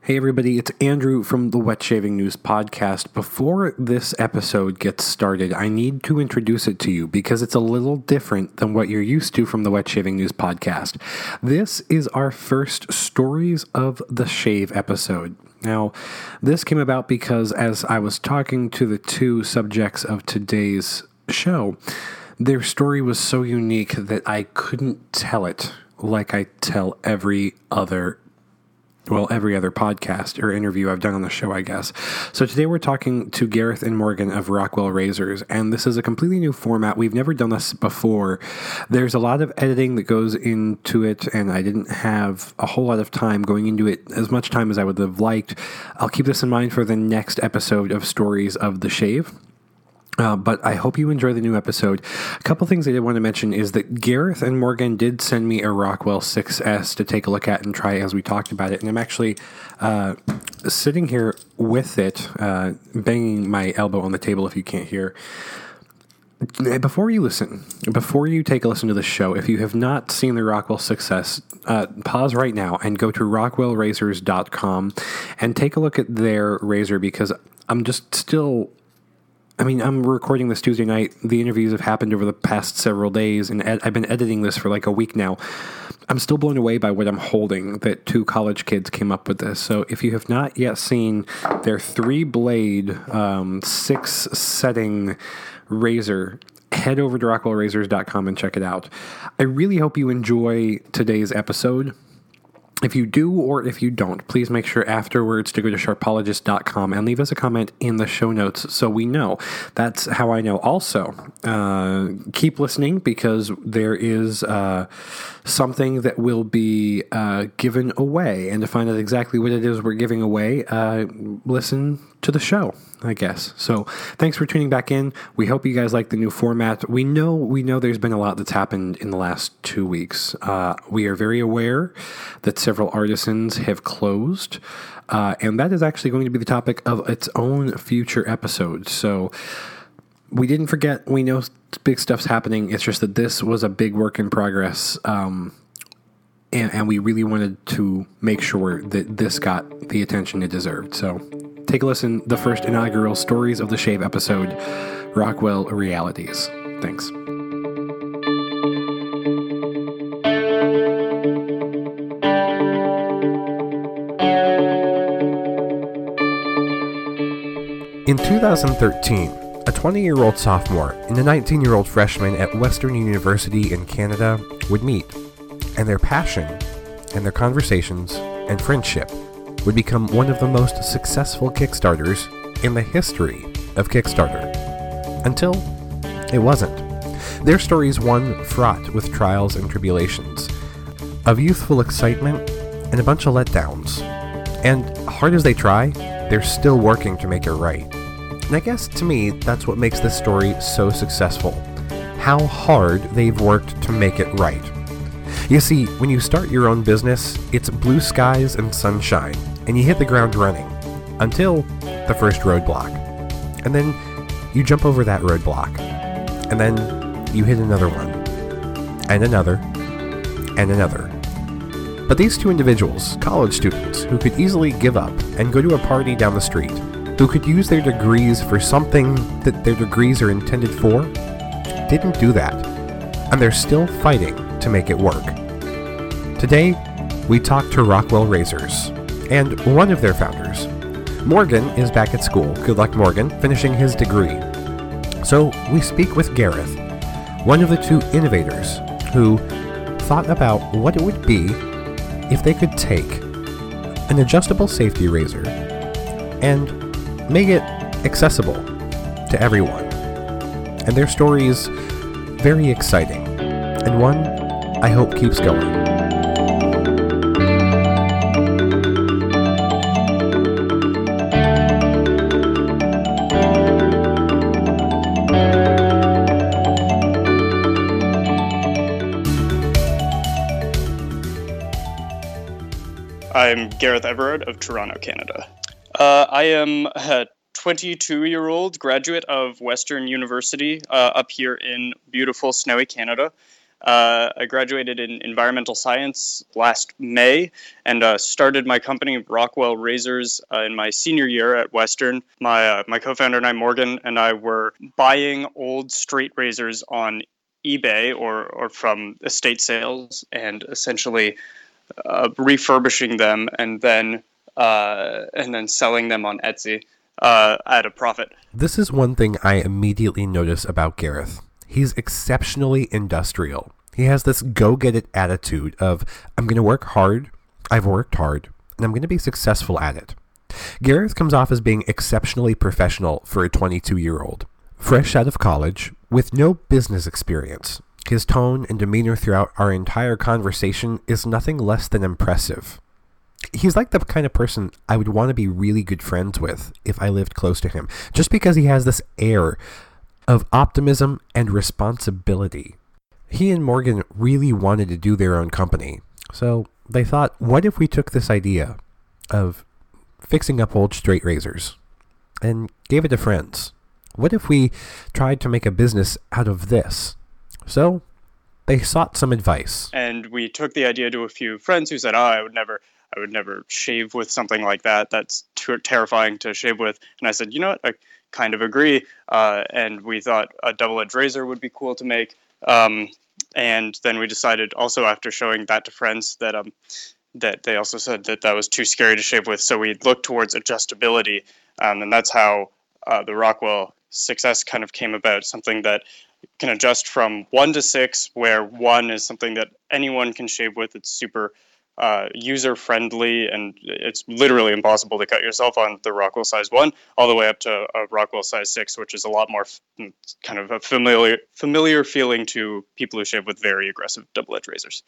Hey everybody, it's Andrew from the Wet Shaving News podcast. Before this episode gets started, I need to introduce it to you because it's a little different than what you're used to from the Wet Shaving News podcast. This is our first Stories of the Shave episode. Now, this came about because as I was talking to the two subjects of today's show, their story was so unique that I couldn't tell it like I tell every other podcast or interview I've done on the show, I guess. So today we're talking to Gareth and Morgan of Rockwell Razors, and this is a completely new format. We've never done this before. There's a lot of editing that goes into it, and I didn't have a whole lot of time going into it, as much time as I would have liked. I'll keep this in mind for the next episode of Stories of the Shave. But I hope you enjoy the new episode. A couple things I did want to mention is that Gareth and Morgan did send me a Rockwell 6S to take a look at and try as we talked about it. And I'm actually sitting here with it, banging my elbow on the table if you can't hear. Before you take a listen to the show, if you have not seen the Rockwell 6S, pause right now and go to rockwellrazors.com and take a look at their razor because I'm recording this Tuesday night. The interviews have happened over the past several days, and I've been editing this for like a week now. I'm still blown away by what I'm holding, that two college kids came up with this. So if you have not yet seen their 3-blade, 6-setting razor, head over to rockwellrazors.com and check it out. I really hope you enjoy today's episode. If you do or if you don't, please make sure afterwards to go to sharpologist.com and leave us a comment in the show notes so we know. That's how I know. Also, keep listening because there is something that will be given away. And to find out exactly what it is we're giving away, listen to the show, I guess. So thanks for tuning back in. We hope you guys like the new format. We know there's been a lot that's happened in the last 2 weeks. We are very aware that several artisans have closed, and that is actually going to be the topic of its own future episode. So we didn't forget. We know big stuff's happening. It's just that this was a big work in progress, and we really wanted to make sure that this got the attention it deserved. So take a listen. The first inaugural Stories of the Shave episode, Rockwell Realities. Thanks. In 2013, a 20-year-old sophomore and a 19-year-old freshman at Western University in Canada would meet, and their passion and their conversations and friendship would become one of the most successful Kickstarters in the history of Kickstarter. Until it wasn't. Their stories, one fraught with trials and tribulations, of youthful excitement and a bunch of letdowns. And hard as they try, they're still working to make it right. And I guess to me, that's what makes this story so successful. How hard they've worked to make it right. You see, when you start your own business, it's blue skies and sunshine, and you hit the ground running, until the first roadblock. And then you jump over that roadblock, and then you hit another one, and another, and another. But these two individuals, college students, who could easily give up and go to a party down the street, who could use their degrees for something that their degrees are intended for, didn't do that, and they're still fighting to make it work. Today, we talk to Rockwell Razors, and one of their founders. Morgan is back at school, good luck Morgan, finishing his degree. So we speak with Gareth, one of the two innovators, who thought about what it would be if they could take an adjustable safety razor and make it accessible to everyone. And their story is very exciting, and one I hope keeps going. I'm Gareth Everard of Toronto, Canada. I am a 22-year-old graduate of Western University up here in beautiful, snowy Canada. I graduated in environmental science last May and started my company, Rockwell Razors, in my senior year at Western. My co-founder and I, Morgan, and I were buying old straight razors on eBay or from estate sales and essentially refurbishing them and then selling them on Etsy at a profit. This is one thing I immediately notice about Gareth. He's exceptionally industrial. He has this go-get-it attitude of, I'm going to work hard, I've worked hard, and I'm going to be successful at it. Gareth comes off as being exceptionally professional for a 22-year-old. Fresh out of college, with no business experience, his tone and demeanor throughout our entire conversation is nothing less than impressive. He's like the kind of person I would want to be really good friends with if I lived close to him, just because he has this air of optimism and responsibility. He and Morgan really wanted to do their own company, so they thought, what if we took this idea of fixing up old straight razors and gave it to friends? What if we tried to make a business out of this? So they sought some advice. And we took the idea to a few friends who said, I would never shave with something like that. That's too terrifying to shave with. And I said, you know what? I kind of agree. And we thought a double-edged razor would be cool to make. And then we decided also after showing that to friends that they also said that was too scary to shave with. So we looked towards adjustability. And that's how the Rockwell success kind of came about, something that can adjust from 1 to 6, where 1 is something that anyone can shave with. It's super user-friendly, and it's literally impossible to cut yourself on the Rockwell size 1, all the way up to a Rockwell size 6, which is a lot more kind of a familiar feeling to people who shave with very aggressive double-edged razors.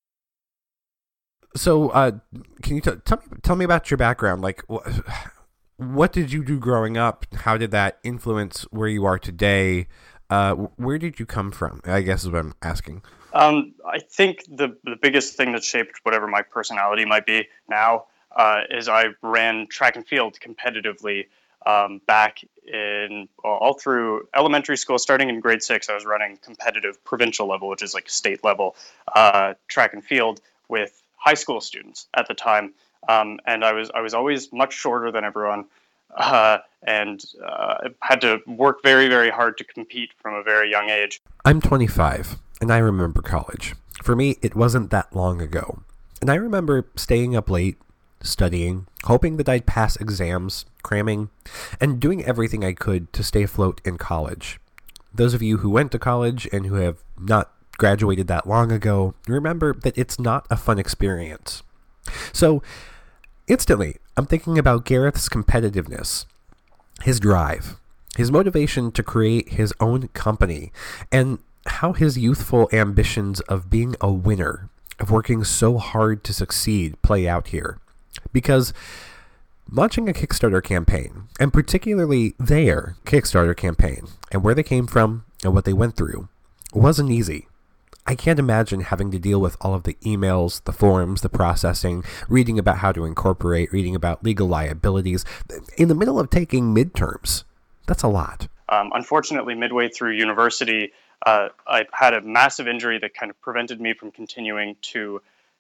So, can you tell me about your background? Like, what did you do growing up? How did that influence where you are today? Where did you come from, I guess is what I'm asking. I think the biggest thing that shaped whatever my personality might be now is I ran track and field competitively back in all through elementary school. Starting in grade 6, I was running competitive provincial level, which is like state level track and field with high school students at the time. And I was always much shorter than everyone. And had to work very, very hard to compete from a very young age. I'm 25, and I remember college. For me, it wasn't that long ago. And I remember staying up late, studying, hoping that I'd pass exams, cramming, and doing everything I could to stay afloat in college. Those of you who went to college and who have not graduated that long ago, remember that it's not a fun experience. So, instantly, I'm thinking about Gareth's competitiveness, his drive, his motivation to create his own company, and how his youthful ambitions of being a winner, of working so hard to succeed, play out here. Because launching a Kickstarter campaign, and particularly their Kickstarter campaign, and where they came from and what they went through, wasn't easy. I can't imagine having to deal with all of the emails, the forms, the processing, reading about how to incorporate, reading about legal liabilities, in the middle of taking midterms. That's a lot. Unfortunately, midway through university, I had a massive injury that kind of prevented me from continuing to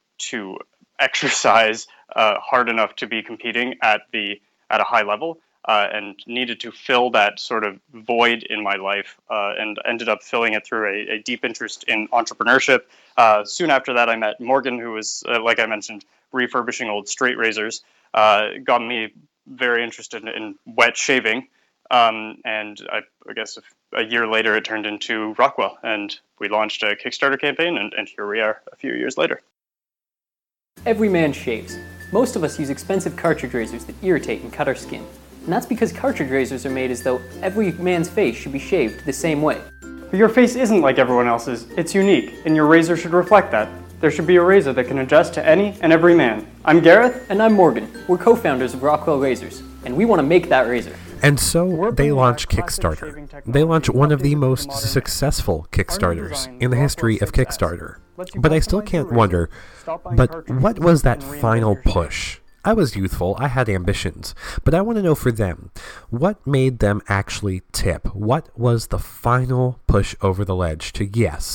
exercise hard enough to be competing at a high level. And needed to fill that sort of void in my life, and ended up filling it through a deep interest in entrepreneurship. Soon after that, I met Morgan, who was, like I mentioned, refurbishing old straight razors. Got me very interested in wet shaving, and I guess a year later it turned into Rockwell, and we launched a Kickstarter campaign, and here we are a few years later. Every man shaves. Most of us use expensive cartridge razors that irritate and cut our skin. And that's because cartridge razors are made as though every man's face should be shaved the same way. But your face isn't like everyone else's. It's unique, and your razor should reflect that. There should be a razor that can adjust to any and every man. I'm Gareth. And I'm Morgan. We're co-founders of Rockwell Razors, and we want to make that razor. And so they launch Kickstarter. They launch one of the most successful Kickstarters in the history of Kickstarter. But I still can't wonder, but what was that final push? I was youthful, I had ambitions, but I want to know for them, what made them actually tip? What was the final push over the ledge to, yes,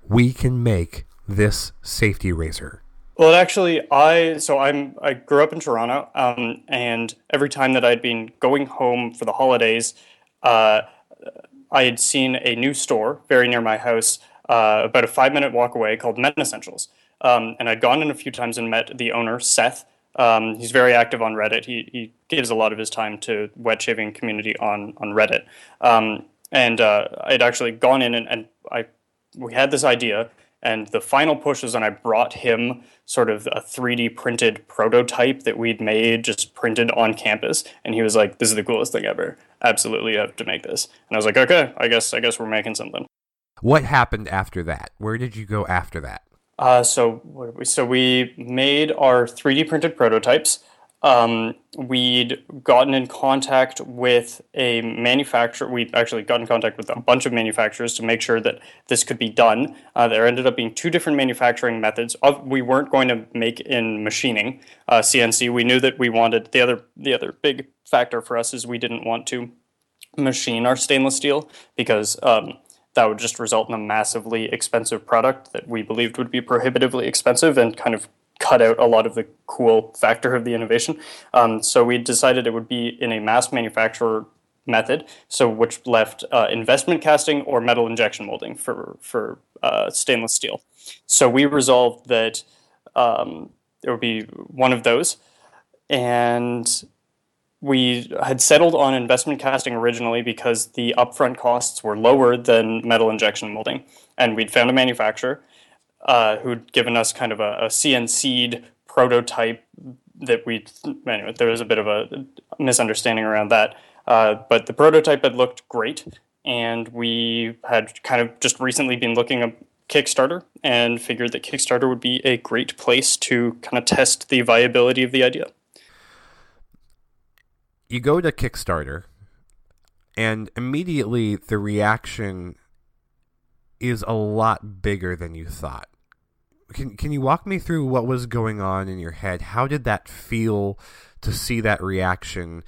we can make this safety razor? Well, actually, I grew up in Toronto, and every time that I'd been going home for the holidays, I had seen a new store very near my house, about a 5-minute walk away, called Men Essentials. And I'd gone in a few times and met the owner, Seth. He's very active on Reddit. He gives a lot of his time to wet shaving community on Reddit. And I'd actually gone in and we had this idea. And the final push was when I brought him sort of a 3D printed prototype that we'd made, just printed on campus. And he was like, "This is the coolest thing ever. Absolutely, you have to make this." And I was like, "Okay, I guess we're making something." What happened after that? Where did you go after that? So we made our 3D printed prototypes. We'd gotten in contact with a manufacturer. We'd actually got in contact with a bunch of manufacturers to make sure that this could be done. There ended up being 2 different manufacturing methods. We weren't going to make in machining, CNC. We knew that we wanted the other big factor for us is we didn't want to machine our stainless steel because that would just result in a massively expensive product that we believed would be prohibitively expensive and kind of cut out a lot of the cool factor of the innovation. So we decided it would be in a mass manufacturer method, so which left investment casting or metal injection molding for stainless steel. So we resolved that it would be one of those, and we had settled on investment casting originally because the upfront costs were lower than metal injection molding, and we'd found a manufacturer who'd given us kind of a CNC'd prototype that anyway, there was a bit of a misunderstanding around that. But the prototype had looked great, and we had kind of just recently been looking at Kickstarter and figured that Kickstarter would be a great place to kind of test the viability of the idea. You go to Kickstarter, and immediately the reaction is a lot bigger than you thought. Can you walk me through what was going on in your head? How did that feel to see that reaction?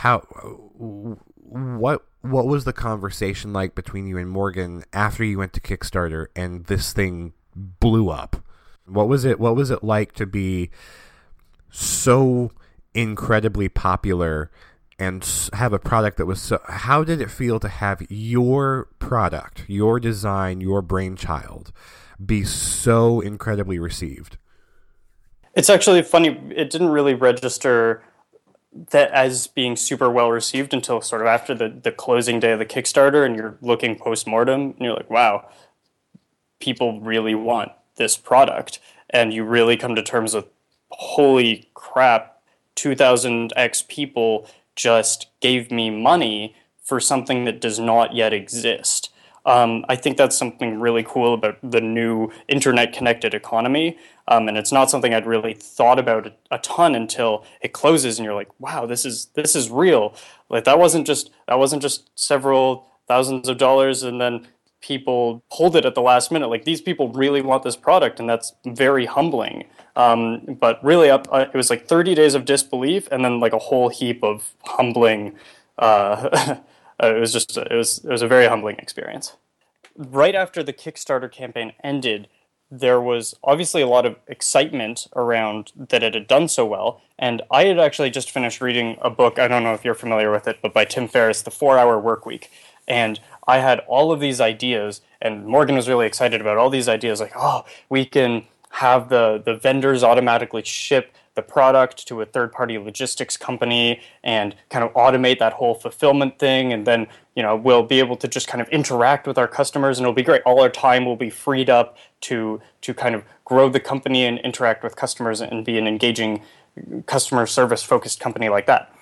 What was the conversation like between you and Morgan after you went to Kickstarter and this thing blew up? What was it like to be so incredibly popular and have a product that was so... How did it feel to have your product, your design, your brainchild be so incredibly received? It's actually funny. It didn't really register that as being super well received until sort of after the closing day of the Kickstarter, and you're looking post-mortem, and you're like, wow, people really want this product. And you really come to terms with, holy crap, 2,000x people just gave me money for something that does not yet exist. I think that's something really cool about the new internet-connected economy, and it's not something I'd really thought about a ton until it closes, and you're like, "Wow, this is real." Like that wasn't just several thousands of dollars, and then people pulled it at the last minute. Like these people really want this product, and that's very humbling. But really, it was like 30 days of disbelief, and then like a whole heap of humbling. It was a very humbling experience. Right after the Kickstarter campaign ended, there was obviously a lot of excitement around that it had done so well. And I had actually just finished reading a book, I don't know if you're familiar with it, but by Tim Ferriss, The 4-Hour Workweek. And I had all of these ideas, and Morgan was really excited about all these ideas, like, oh, we can have the vendors automatically ship the product to a third-party logistics company and kind of automate that whole fulfillment thing, and then we'll be able to just kind of interact with our customers, and it'll be great. All our time will be freed up to kind of grow the company and interact with customers and be an engaging customer service-focused company like that.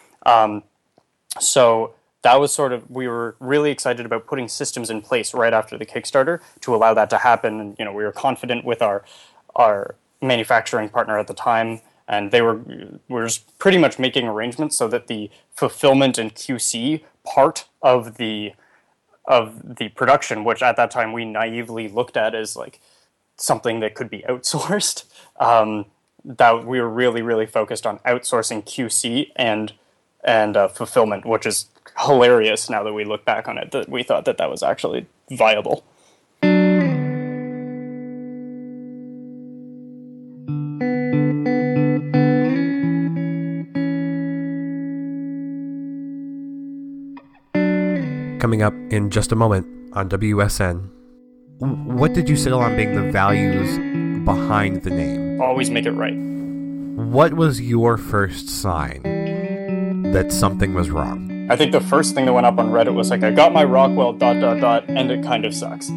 So that was sort of, we were really excited about putting systems in place right after the Kickstarter to allow that to happen, and we were confident with our manufacturing partner at the time. And we were just pretty much making arrangements so that the fulfillment and QC part of the production, which at that time we naively looked at as like something that could be outsourced, that we were really, really focused on outsourcing QC and fulfillment, which is hilarious now that we look back on it, that we thought that was actually viable. coming up in just a moment on WSN. What did you settle on being the values behind the name? Always make it right. What was your first sign that something was wrong? I think the first thing that went up on Reddit was like, I got my Rockwell ... and it kind of sucks.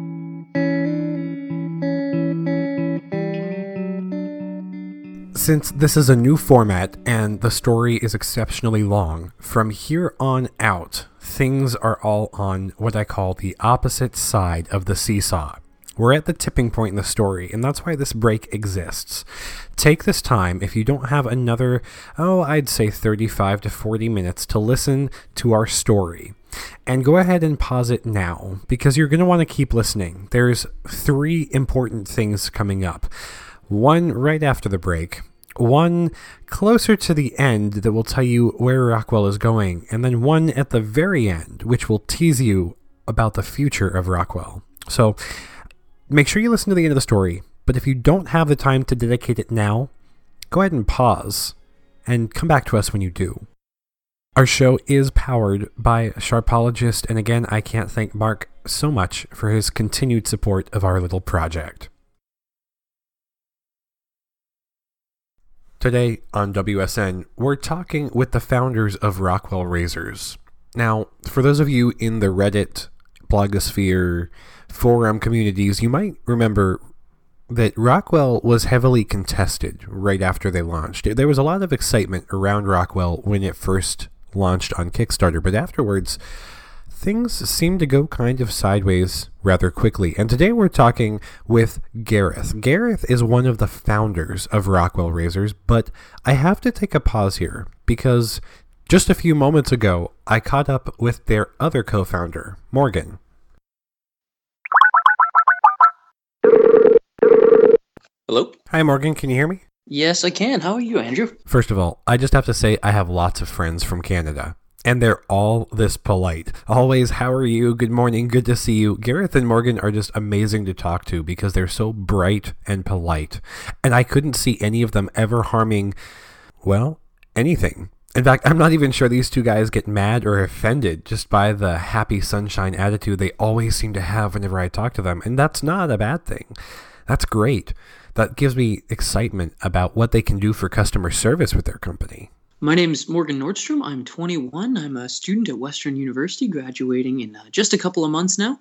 Since this is a new format and the story is exceptionally long, from here on out, things are all on what I call the opposite side of the seesaw. We're at the tipping point in the story, and that's why this break exists. Take this time, if you don't have another, I'd say 35 to 40 minutes to listen to our story. And go ahead and pause it now, because you're going to want to keep listening. There's 3 important things coming up. One right after the break, one closer to the end that will tell you where Rockwell is going, and then one at the very end, which will tease you about the future of Rockwell. So make sure you listen to the end of the story, but if you don't have the time to dedicate it now, go ahead and pause and come back to us when you do. Our show is powered by Sharpologist, and again, I can't thank Mark so much for his continued support of our little project. Today on WSN, we're talking with the founders of Rockwell Razors. Now, for those of you in the Reddit, blogosphere, forum communities, you might remember that Rockwell was heavily contested right after they launched. There was a lot of excitement around Rockwell when it first launched on Kickstarter, but afterwards, things seemed to go kind of sideways rather quickly. And today we're talking with Gareth. Gareth is one of the founders of Rockwell Razors, but I have to take a pause here because just a few moments ago, I caught up with their other co-founder, Morgan. Hello? Hi, Morgan. Can you hear me? Yes, I can. How are you, Andrew? First of all, I just have to say I have lots of friends from Canada. And they're all this polite. Always, how are you? Good morning. Good to see you. Gareth and Morgan are just amazing to talk to because they're so bright and polite. And I couldn't see any of them ever harming, well, anything. In fact, I'm not even sure these two guys get mad or offended just by the happy sunshine attitude they always seem to have whenever I talk to them. And that's not a bad thing. That's great. That gives me excitement about what they can do for customer service with their company. My name's Morgan Nordstrom. I'm 21. I'm a student at Western University, graduating in just a couple of months now.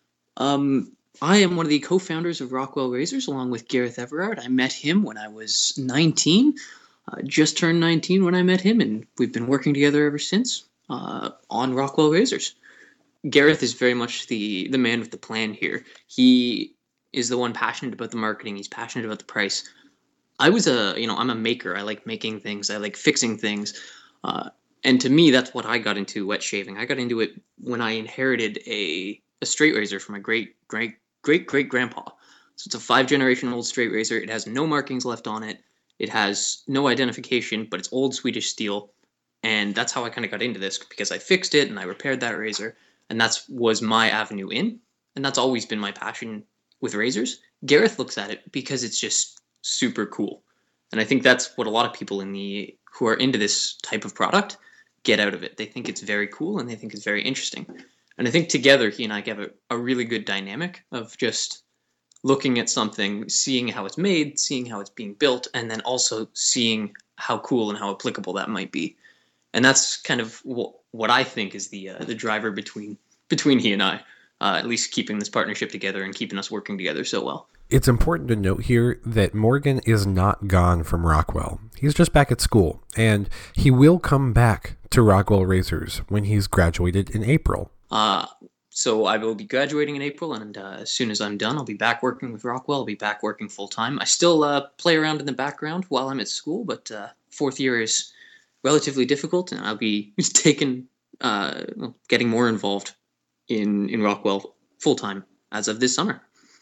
I am one of the co-founders of Rockwell Razors, along with Gareth Everard. I met him when I was 19. Just turned 19 when I met him, and we've been working together ever since on Rockwell Razors. Gareth is very much the man with the plan here. He is the one passionate about the marketing. He's passionate about the price. I'm a maker. I like making things. I like fixing things. And to me, that's what I got into wet shaving. I got into it when I inherited a straight razor from my great-great-great-great-grandpa. So it's a 5-generation-old straight razor. It has no markings left on it. It has no identification, but it's old Swedish steel. And that's how I kind of got into this, because I fixed it and I repaired that razor. And that was my avenue in. And that's always been my passion with razors. Gareth looks at it because it's just super cool. And I think that's what a lot of people who are into this type of product get out of it. They think it's very cool and they think it's very interesting. And I think together he and I have a really good dynamic of just looking at something, seeing how it's made, seeing how it's being built, and then also seeing how cool and how applicable that might be. And that's kind of what I think is the driver between he and I, at least keeping this partnership together and keeping us working together so well. It's important to note here that Morgan is not gone from Rockwell. He's just back at school, and he will come back to Rockwell Razors when he's graduated in April. So I will be graduating in April, and as soon as I'm done, I'll be back working with Rockwell. I'll be back working full-time. I still play around in the background while I'm at school, but fourth year is relatively difficult, and I'll be getting more involved in Rockwell full-time as of this summer.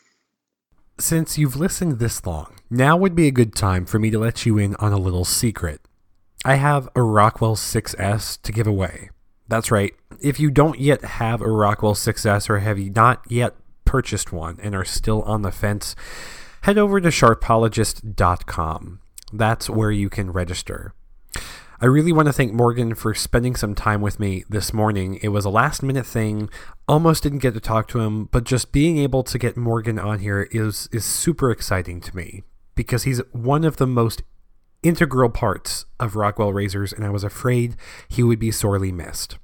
Since you've listened this long, now would be a good time for me to let you in on a little secret. I have a Rockwell 6S to give away. That's right. If you don't yet have a Rockwell 6S or have you not yet purchased one and are still on the fence, head over to Sharpologist.com. That's where you can register. I really want to thank Morgan for spending some time with me this morning. It was a last-minute thing. Almost didn't get to talk to him, but just being able to get Morgan on here is super exciting to me because he's one of the most integral parts of Rockwell Razors, and I was afraid he would be sorely missed.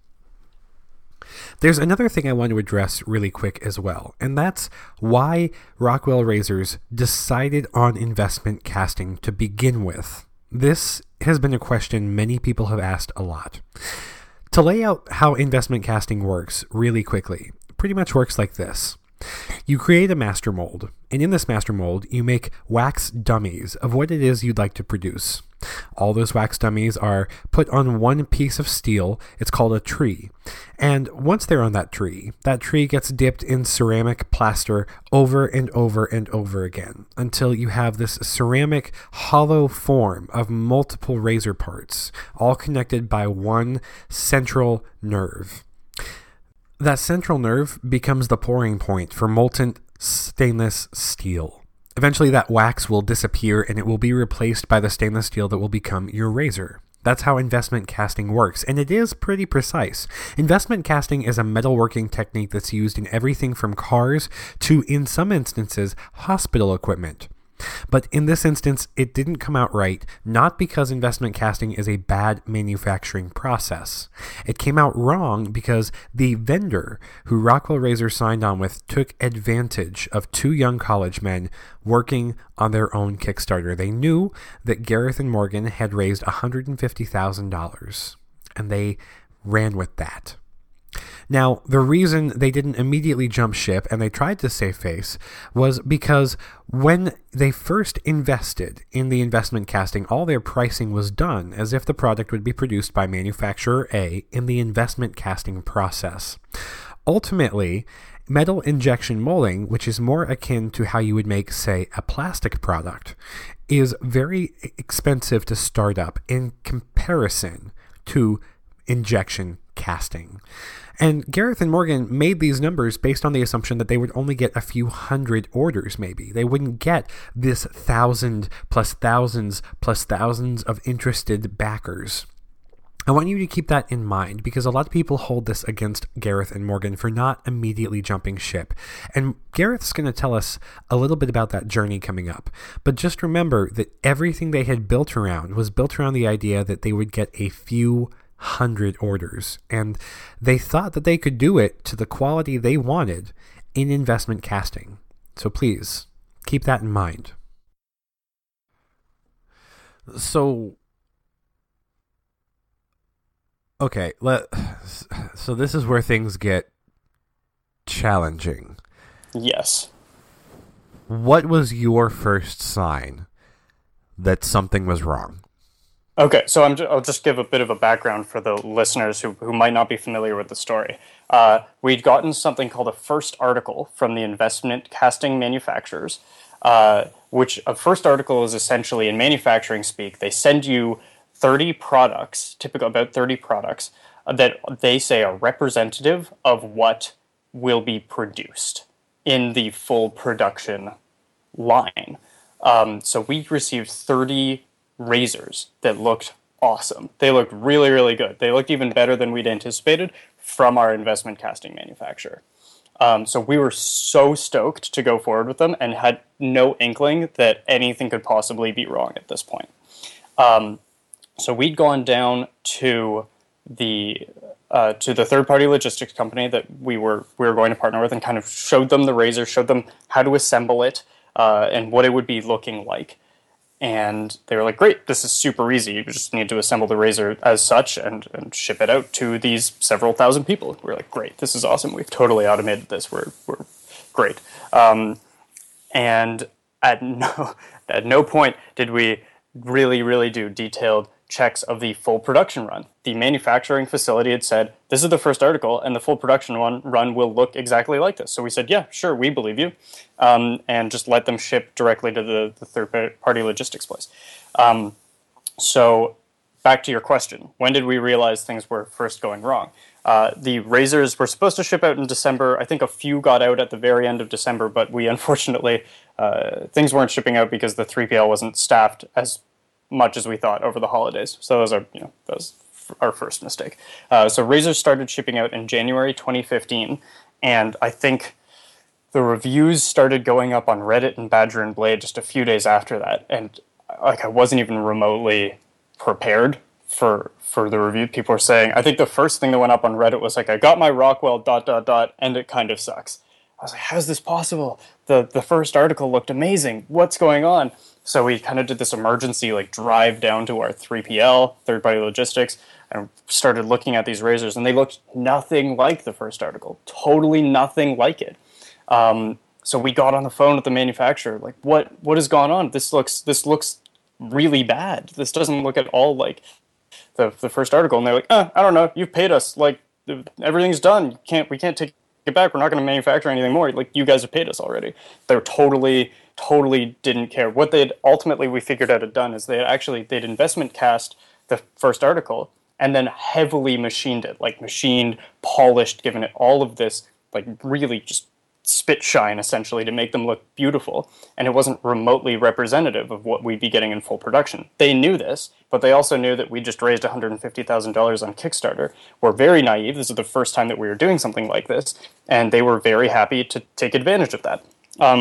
There's another thing I want to address really quick as well, and that's why Rockwell Razors decided on investment casting to begin with. This has been a question many people have asked a lot. To lay out how investment casting works really quickly, it pretty much works like this. You create a master mold, and in this master mold, you make wax dummies of what it is you'd like to produce. All those wax dummies are put on one piece of steel. It's called a tree. And once they're on that tree gets dipped in ceramic plaster over and over and over again until you have this ceramic hollow form of multiple razor parts, all connected by one central nerve. That central nerve becomes the pouring point for molten stainless steel. Eventually that wax will disappear and it will be replaced by the stainless steel that will become your razor. That's how investment casting works, and it is pretty precise. Investment casting is a metalworking technique that's used in everything from cars to, in some instances, hospital equipment. But in this instance, it didn't come out right, not because investment casting is a bad manufacturing process. It came out wrong because the vendor who Rockwell Razor signed on with took advantage of two young college men working on their own Kickstarter. They knew that Gareth and Morgan had raised $150,000, and they ran with that. Now, the reason they didn't immediately jump ship and they tried to save face was because when they first invested in the investment casting, all their pricing was done as if the product would be produced by manufacturer A in the investment casting process. Ultimately, metal injection molding, which is more akin to how you would make, say, a plastic product, is very expensive to start up in comparison to injection casting. And Gareth and Morgan made these numbers based on the assumption that they would only get a few hundred orders, maybe. They wouldn't get this 1,000 plus thousands plus thousands of interested backers. I want you to keep that in mind because a lot of people hold this against Gareth and Morgan for not immediately jumping ship. And Gareth's going to tell us a little bit about that journey coming up. But just remember that everything they had built around was built around the idea that they would get a few hundred orders, and they thought that they could do it to the quality they wanted in investment casting. So please keep that in mind. So this is where things get challenging. Yes. What was your first sign that something was wrong? Okay, so I'll just give a bit of a background for the listeners who might not be familiar with the story. We'd gotten something called a first article from the investment casting manufacturers, which a first article is essentially, in manufacturing speak, they send you 30 products, typically about 30 products, that they say are representative of what will be produced in the full production line. So we received 30 razors that looked awesome. They looked really, really good. They looked even better than we'd anticipated from our investment casting manufacturer. So we were so stoked to go forward with them and had no inkling that anything could possibly be wrong at this point. So we'd gone down to the third-party logistics company that we were going to partner with and kind of showed them the razor, showed them how to assemble it and what it would be looking like. And they were like, great, this is super easy. You just need to assemble the razor as such and ship it out to these several thousand people. We were like, great, this is awesome. We've totally automated this. We're great. And at no point did we really do detailed checks of the full production run. The manufacturing facility had said, this is the first article, and the full production run will look exactly like this. So we said, yeah, sure, we believe you, and just let them ship directly to the third-party logistics place. So back to your question, when did we realize things were first going wrong? The razors were supposed to ship out in December. I think a few got out at the very end of December, but we unfortunately, things weren't shipping out because the 3PL wasn't staffed as much as we thought over the holidays. So that was our first mistake. So razors started shipping out in January 2015, and I think the reviews started going up on Reddit and Badger and Blade just a few days after that, and I wasn't even remotely prepared for the review. People were saying, I think the first thing that went up on Reddit was like, I got my Rockwell ... and it kind of sucks. I was like, how's this possible? The first article looked amazing. What's going on? So we kind of did this emergency drive down to our 3PL, third-party logistics, and started looking at these razors, and they looked nothing like the first article. Totally nothing like it. So we got on the phone with the manufacturer, like, what has gone on? This looks really bad. This doesn't look at all like the first article. And they're like, I don't know. You've paid us. Everything's done. We can't take it back. We're not going to manufacture anything more. You guys have paid us already. They're totally didn't care. What we figured out had done is they'd investment cast the first article and then heavily machined it, machined, polished, given it all of this, really just spit shine, essentially, to make them look beautiful. And it wasn't remotely representative of what we'd be getting in full production. They knew this, but they also knew that we just raised $150,000 on Kickstarter. We're very naive. This is the first time that we were doing something like this, and they were very happy to take advantage of that.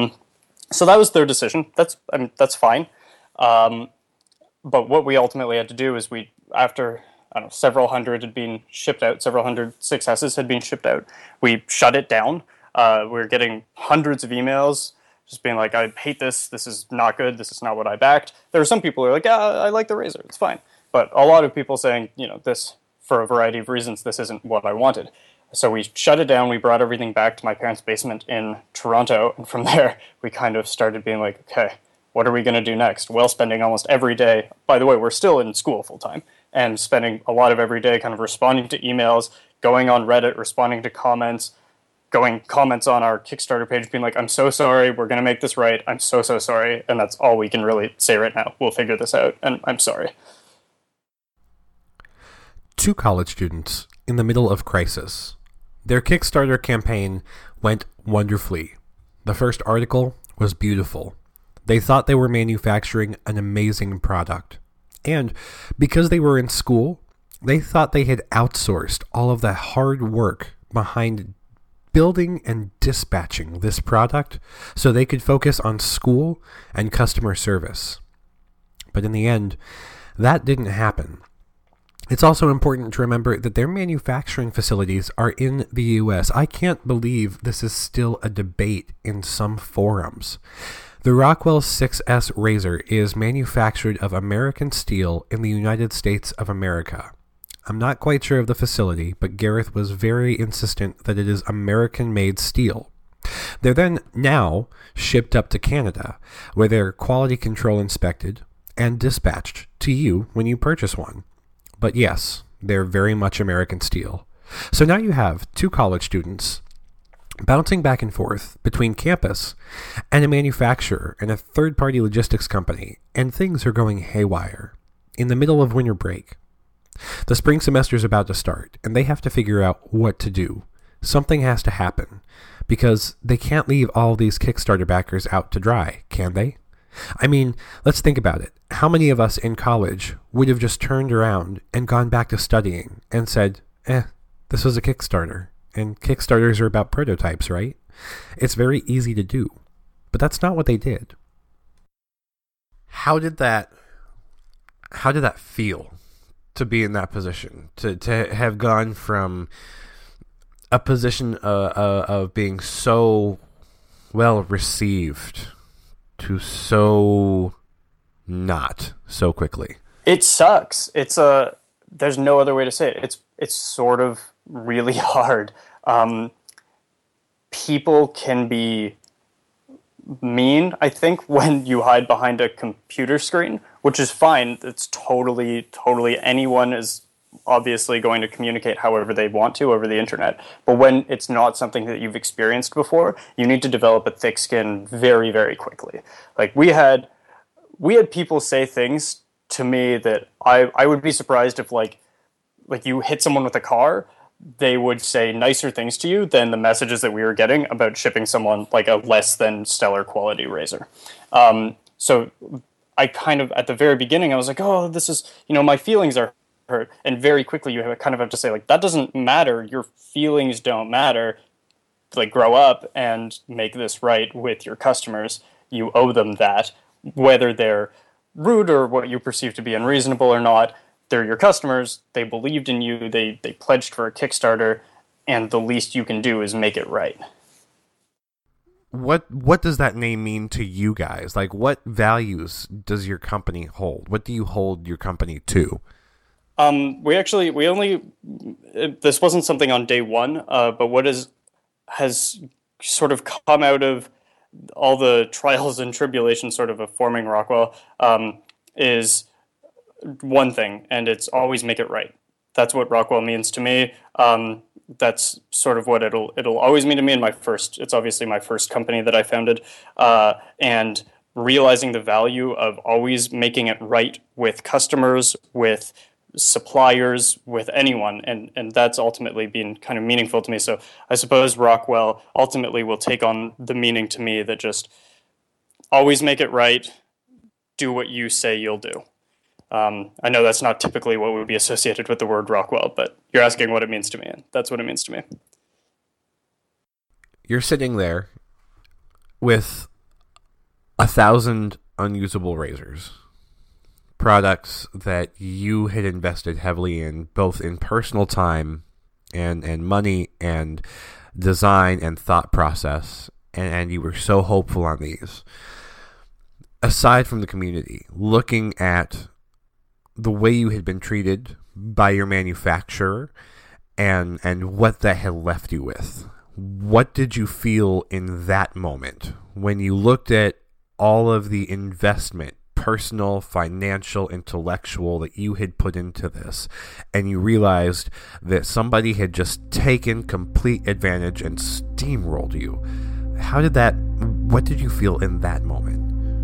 So that was their decision. That's fine. But what we ultimately had to do is after several hundred had been shipped out, several hundred 6Ss had been shipped out, we shut it down. We were getting hundreds of emails just being like, I hate this. This is not good. This is not what I backed. There were some people who were like, I like the razor. It's fine. But a lot of people saying, this, for a variety of reasons, this isn't what I wanted. So we shut it down. We brought everything back to my parents' basement in Toronto. And from there, we kind of started being like, okay, what are we going to do next? Well, spending almost every day, by the way, we're still in school full time, and spending a lot of every day kind of responding to emails, going on Reddit, responding to comments on our Kickstarter page, being like, I'm so sorry, we're going to make this right. I'm so sorry. And that's all we can really say right now. We'll figure this out, and I'm sorry. Two college students in the middle of crisis. Their Kickstarter campaign went wonderfully. The first article was beautiful. They thought they were manufacturing an amazing product. And because they were in school, they thought they had outsourced all of the hard work behind building and dispatching this product so they could focus on school and customer service. But in the end, that didn't happen. It's also important to remember that their manufacturing facilities are in the US. I can't believe this is still a debate in some forums. The Rockwell 6S razor is manufactured of American steel in the United States of America. I'm not quite sure of the facility, but Gareth was very insistent that it is American-made steel. They're then now shipped up to Canada, where they're quality control inspected and dispatched to you when you purchase one. But yes, they're very much American steel. So now you have two college students bouncing back and forth between campus and a manufacturer and a third-party logistics company, and things are going haywire. In the middle of winter break, the spring semester is about to start, and they have to figure out what to do. Something has to happen, because they can't leave all these Kickstarter backers out to dry, can they? I mean, let's think about it. How many of us in college would have just turned around and gone back to studying and said, this was a Kickstarter, and Kickstarters are about prototypes, right? It's very easy to do, but that's not what they did. How did that feel to be in that position, to have gone from a position of being so well received to so not so quickly? It sucks. There's no other way to say it. It's sort of really hard. People can be mean, I think, when you hide behind a computer screen, which is fine. It's totally anyone is obviously going to communicate however they want to over the internet. But when it's not something that you've experienced before, you need to develop a thick skin very, very quickly. Like we had people say things to me that I would be surprised if like you hit someone with a car, they would say nicer things to you than the messages that we were getting about shipping someone like a less than stellar quality razor. So I kind of, at the very beginning, I was like, oh, this is, my feelings are hurt. And very quickly you kind of have to say, like, that doesn't matter. Your feelings don't matter. Like, grow up and make this right with your customers. You owe them that, whether they're rude or what you perceive to be unreasonable or not. They're your customers. They believed in you. They pledged for a Kickstarter, and the least you can do is make it right. What does that name mean to you guys? Like, what values does your company hold? What do you hold your company to? This wasn't something on day one, but what has sort of come out of all the trials and tribulations sort of forming Rockwell, is one thing, and it's always make it right. That's what Rockwell means to me. That's sort of what it'll always mean to me. It's obviously my first company that I founded, and realizing the value of always making it right with customers, with suppliers, with anyone, and that's ultimately been kind of meaningful to me. So I suppose Rockwell ultimately will take on the meaning to me that just always make it right, do what you say you'll do. I know that's not typically what would be associated with the word Rockwell, but you're asking what it means to me, and that's what it means to me. You're sitting there with 1,000 unusable razors, products that you had invested heavily in, both in personal time and money and design and thought process, and you were so hopeful on these. Aside from the community, looking at the way you had been treated by your manufacturer and what that had left you with, what did you feel in that moment when you looked at all of the investment, personal, financial, intellectual, that you had put into this, and you realized that somebody had just taken complete advantage and steamrolled you? What did you feel in that moment?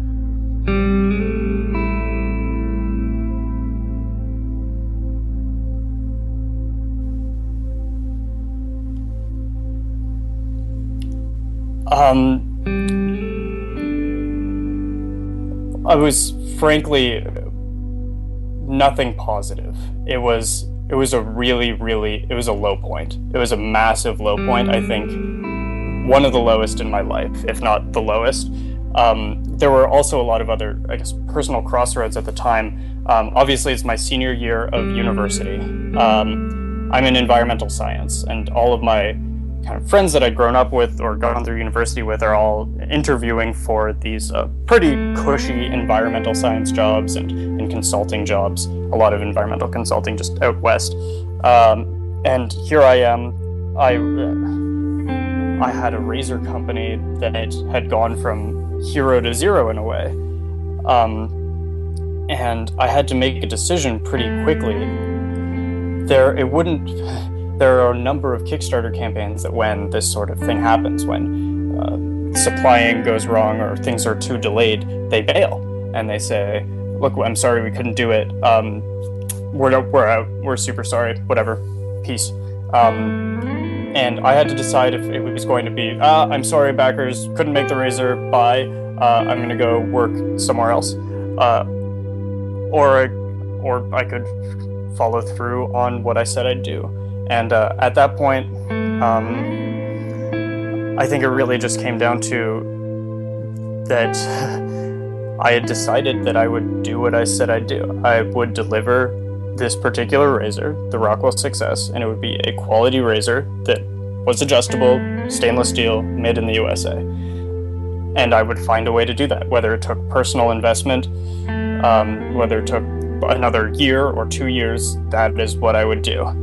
I was frankly nothing positive. It was a it was a low point. It was a massive low point. I think one of the lowest in my life, if not the lowest. There were also a lot of other, I guess, personal crossroads at the time. Obviously, it's my senior year of university. I'm in environmental science, and all of my kind of friends that I'd grown up with or gone through university with are all interviewing for these pretty cushy environmental science jobs and consulting jobs. A lot of environmental consulting just out west. And here I am. I had a razor company that had gone from hero to zero in a way. And I had to make a decision pretty quickly. There are a number of Kickstarter campaigns that when this sort of thing happens, when supplying goes wrong or things are too delayed, they bail and they say, look, I'm sorry we couldn't do it. We're out. We're super sorry. Whatever. Peace. And I had to decide if it was going to be, I'm sorry, backers, couldn't make the razor, bye. I'm going to go work somewhere else. Or I could follow through on what I said I'd do. And at that point, I think it really just came down to that I had decided that I would do what I said I'd do. I would deliver this particular razor, the Rockwell Success, and it would be a quality razor that was adjustable, stainless steel, made in the USA. And I would find a way to do that, whether it took personal investment, whether it took another year or 2 years, that is what I would do.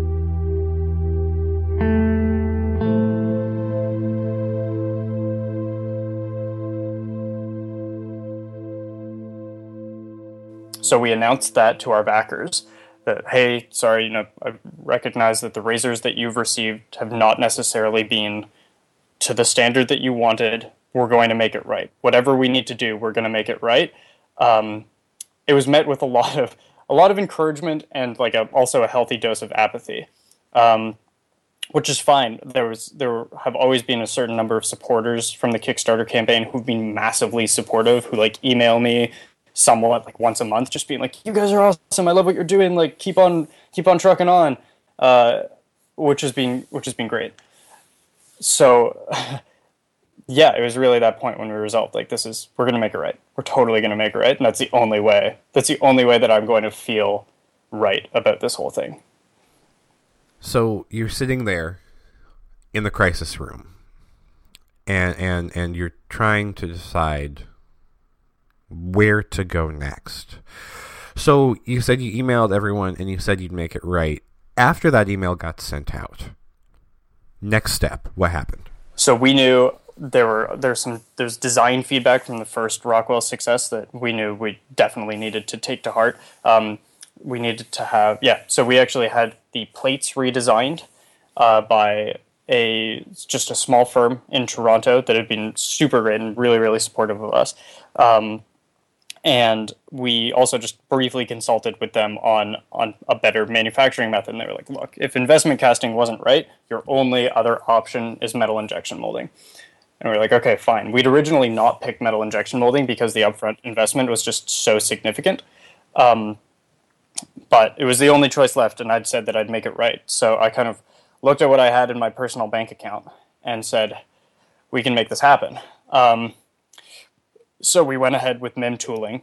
So we announced that to our backers, that, hey, sorry, I recognize that the razors that you've received have not necessarily been to the standard that you wanted. We're going to make it right. Whatever we need to do, we're going to make it right. It was met with a lot of encouragement and also a healthy dose of apathy, which is fine. There have always been a certain number of supporters from the Kickstarter campaign who've been massively supportive, who email me, somewhat like once a month, just being like, "You guys are awesome! I love what you're doing! Like, keep on trucking on," which has been great. So, yeah, it was really that point when we resolved, like, we're going to make it right. We're totally going to make it right, and that's the only way. That's the only way that I'm going to feel right about this whole thing. So you're sitting there in the crisis room, and you're trying to decide where to go next. So you said you emailed everyone, and you said you'd make it right. After that email got sent out, next step, what happened? So we knew there's design feedback from the first Rockwell success that we knew we definitely needed to take to heart. We needed to have, so we actually had the plates redesigned by just a small firm in Toronto that had been super great and really, really supportive of us. And we also just briefly consulted with them on a better manufacturing method. And they were like, look, if investment casting wasn't right, your only other option is metal injection molding. And we were like, okay, fine. We'd originally not picked metal injection molding because the upfront investment was just so significant. But it was the only choice left, and I'd said that I'd make it right. So I kind of looked at what I had in my personal bank account and said, we can make this happen. So we went ahead with MIM tooling.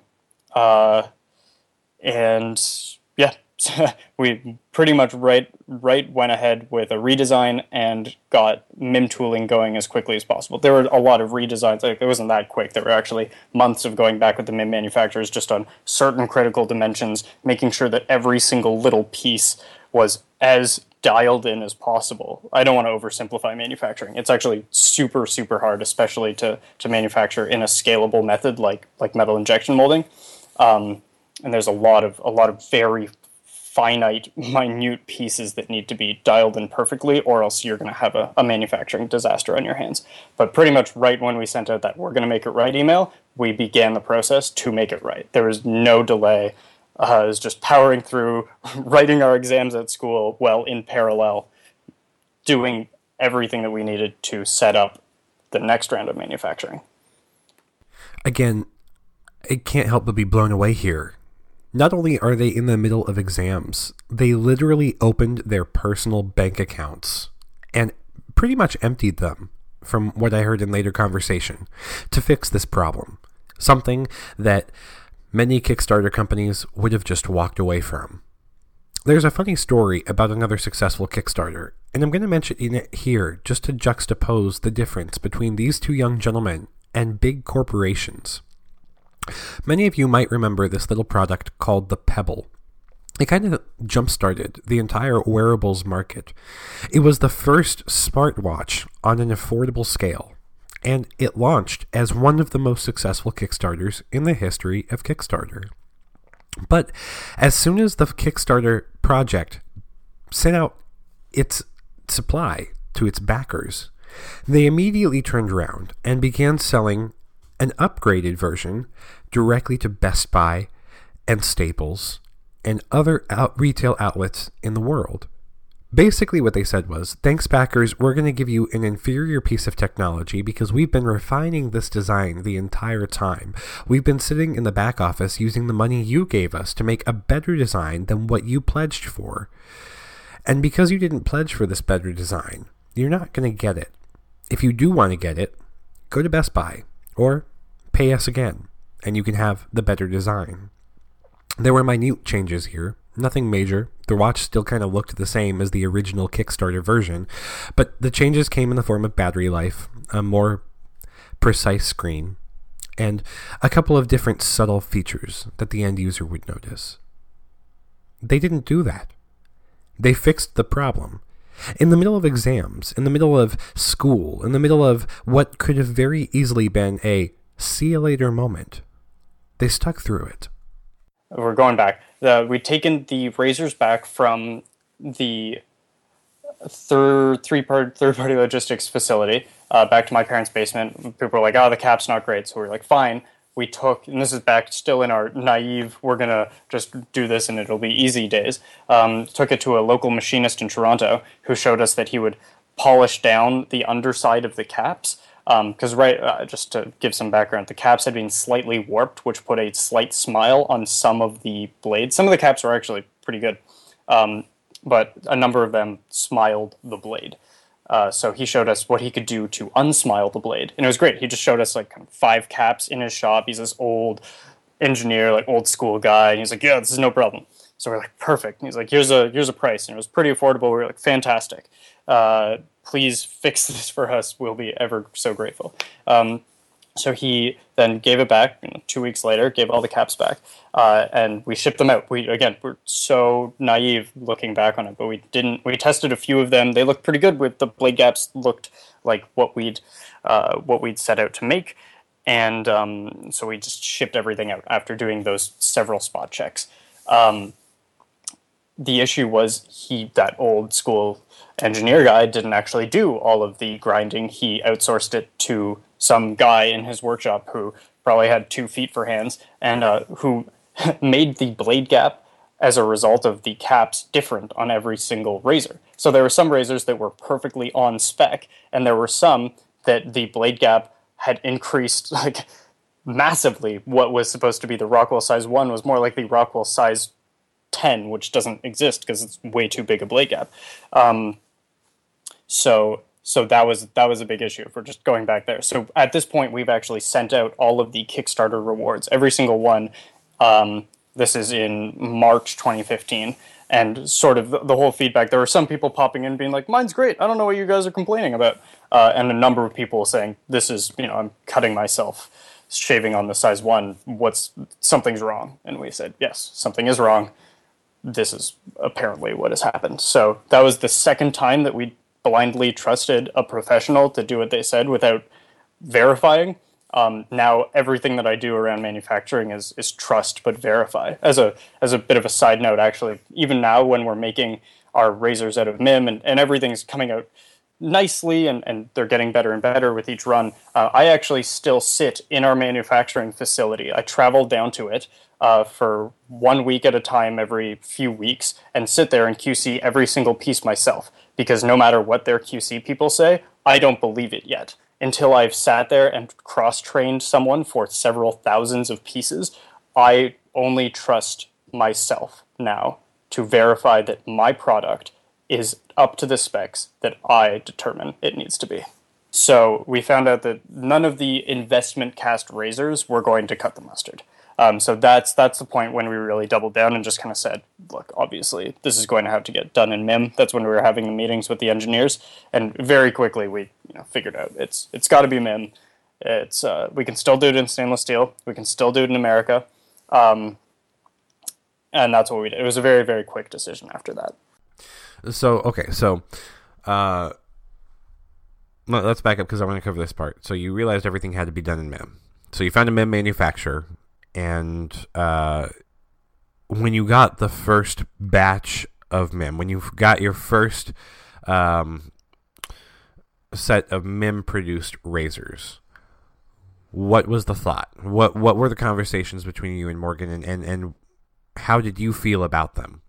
And yeah, we pretty much right went ahead with a redesign and got MIM tooling going as quickly as possible. There were a lot of redesigns. Like, it wasn't that quick. There were actually months of going back with the MIM manufacturers just on certain critical dimensions, making sure that every single little piece was as dialed in as possible. I don't want to oversimplify manufacturing. It's actually super, super hard, especially to manufacture in a scalable method like metal injection molding. And there's a lot of very finite, minute pieces that need to be dialed in perfectly, or else you're going to have a manufacturing disaster on your hands. But pretty much right when we sent out that "we're going to make it right" email, we began the process to make it right. There was no delay. It was just powering through, writing our exams at school while in parallel, doing everything that we needed to set up the next round of manufacturing. Again, I can't help but be blown away here. Not only are they in the middle of exams, they literally opened their personal bank accounts and pretty much emptied them, from what I heard in later conversation, to fix this problem. Something that many Kickstarter companies would have just walked away from. There's a funny story about another successful Kickstarter, and I'm going to mention it here just to juxtapose the difference between these two young gentlemen and big corporations. Many of you might remember this little product called the Pebble. It kind of jump-started the entire wearables market. It was the first smartwatch on an affordable scale, and it launched as one of the most successful Kickstarters in the history of Kickstarter. But as soon as the Kickstarter project sent out its supply to its backers, they immediately turned around and began selling an upgraded version directly to Best Buy and Staples and other retail outlets in the world. Basically what they said was, thanks backers, we're going to give you an inferior piece of technology because we've been refining this design the entire time. We've been sitting in the back office using the money you gave us to make a better design than what you pledged for. And because you didn't pledge for this better design, you're not going to get it. If you do want to get it, go to Best Buy or pay us again, and you can have the better design. There were minute changes here. Nothing major. The watch still kind of looked the same as the original Kickstarter version, but the changes came in the form of battery life, a more precise screen, and a couple of different subtle features that the end user would notice. They didn't do that. They fixed the problem. In the middle of exams, in the middle of school, in the middle of what could have very easily been a see you later moment, they stuck through it. We're going back. We'd taken the razors back from the third-party logistics facility back to my parents' basement. People were like, oh, the cap's not great. So we were like, fine. We took, and this is back still in our naive, we're going to just do this and it'll be easy days. Took it to a local machinist in Toronto who showed us that he would polish down the underside of the caps Because just to give some background, the caps had been slightly warped, which put a slight smile on some of the blades. Some of the caps were actually pretty good, but a number of them smiled the blade. So he showed us what he could do to unsmile the blade, and it was great. He just showed us like kind of 5 caps in his shop. He's this old engineer, like old school guy, and he's like, "Yeah, this is no problem." So we're like, "Perfect." And he's like, "Here's a price," and it was pretty affordable. We were like, "Fantastic. Please fix this for us. We'll be ever so grateful." So he then gave it back. 2 weeks later, gave all the caps back, and we shipped them out. We're so naive looking back on it, but we didn't. We tested a few of them. They looked pretty good. With the blade gaps, looked like what we'd set out to make, and so we just shipped everything out after doing those several spot checks. The issue was that old school engineer guy didn't actually do all of the grinding. He outsourced it to some guy in his workshop who probably had 2 feet for hands, and who made the blade gap as a result of the caps different on every single razor. So there were some razors that were perfectly on spec, and there were some that the blade gap had increased like massively. What was supposed to be the Rockwell size 1 was more like the Rockwell size 10, which doesn't exist because it's way too big a blade gap. So that was a big issue if we're just going back there. So at this point, we've actually sent out all of the Kickstarter rewards, every single one. This is in March 2015. And sort of the whole feedback, there were some people popping in being like, "Mine's great. I don't know what you guys are complaining about." And a number of people saying, "This is, I'm cutting myself, shaving on the size 1. Something's wrong." And we said, "Yes, something is wrong. This is apparently what has happened." So that was the second time that we blindly trusted a professional to do what they said without verifying. Now everything that I do around manufacturing is trust but verify. As a bit of a side note, actually, even now when we're making our razors out of MIM and everything's coming out nicely and they're getting better and better with each run, I actually still sit in our manufacturing facility. I travel down to it for 1 week at a time every few weeks and sit there and QC every single piece myself, because no matter what their QC people say, I don't believe it yet. Until I've sat there and cross-trained someone for several thousands of pieces, I only trust myself now to verify that my product is up to the specs that I determine it needs to be. So we found out that none of the investment cast razors were going to cut the mustard. So that's the point when we really doubled down and just kind of said, look, obviously this is going to have to get done in MIM. That's when we were having the meetings with the engineers, and very quickly we figured out it's got to be MIM. It's we can still do it in stainless steel. We can still do it in America, and that's what we did. It was a very, very quick decision after that. So let's back up because I want to cover this part. So you realized everything had to be done in MIM. So you found a MIM manufacturer. And when you got the first batch of MIM, when you got your first set of MIM-produced razors, what was the thought? What were the conversations between you and Morgan, and how did you feel about them?